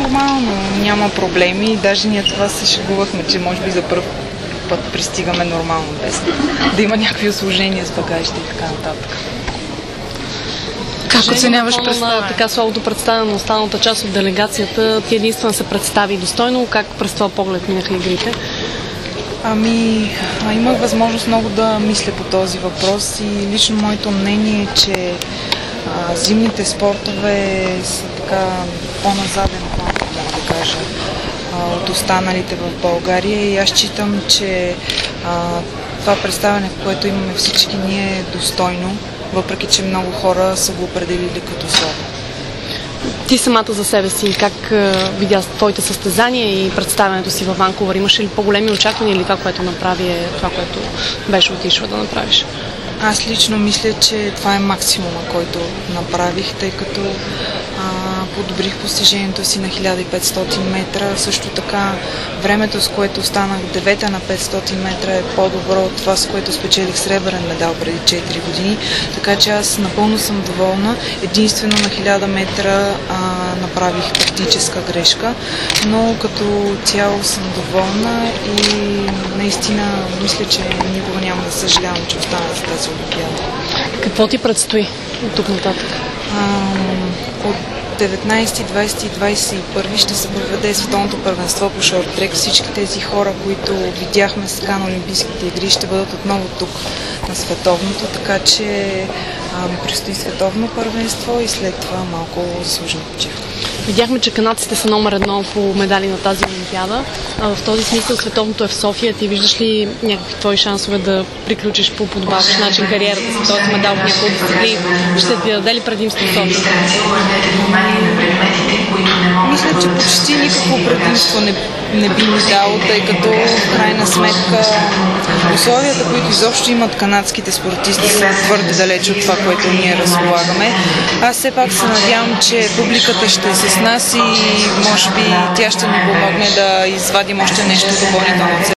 нормално, няма проблеми. Даже ние това се шегувахме, че може би за първ път пристигаме нормално, без да има някакви осложнения с багажите и така нататък. Как оценяваш представяне? Така слабото представяне на останалата част от делегацията, ти единствено се представи достойно. Как през това поглед минаха игрите? Имах възможност много да мисля по този въпрос и лично моето мнение е, че зимните спортове са така по-назаден план, да кажа, от останалите в България и аз считам, че това представяне, което имаме всички ние е достойно, въпреки че много хора са го определили като слабо. Ти самата за себе си, как видя твоите състезания и представянето си във Ванкувър? Имаше ли по-големи очаквания или това, което направи е това, което беше отишла да направиш? Аз лично мисля, че това е максимума, който направих, тъй като подобрих постижението си на 1500 метра. Също така времето, с което станах девета на 500 метра е по-добро от това, с което спечелих сребърен медал преди 4 години. Така че аз напълно съм доволна. Единствено на 1000 метра направих тактическа грешка, но като цяло съм доволна и наистина мисля, че никога няма да съжалявам, че остана за тази олимпиада. Какво ти предстои от тук нататък? От 19, 20 и 21 ще се проведе световното първенство по шорт-трек. Всички тези хора, които видяхме сега на Олимпийските игри, ще бъдат отново тук на световното, така че ми предстои световно първенство и след това малко заслужена почивка. Видяхме, че канадците са номер 1 по медали на тази олимпиада. В този смисъл световното е в София. Ти виждаш ли някакви твои шансове да приключиш по подобаващ начин кариерата си, този медал в някои дисциплини? Ще ти даде ли предимство в София? Мисля, че почти никакво предимство не би ми дало, тъй като в крайна сметка условията, които изобщо имат канадските спортисти, са твърде далеч от това, което ние разполагаме. Аз все пак се надявам, че публиката ще е с нас и може би тя ще ни помогне да извадим още нещо допълнително.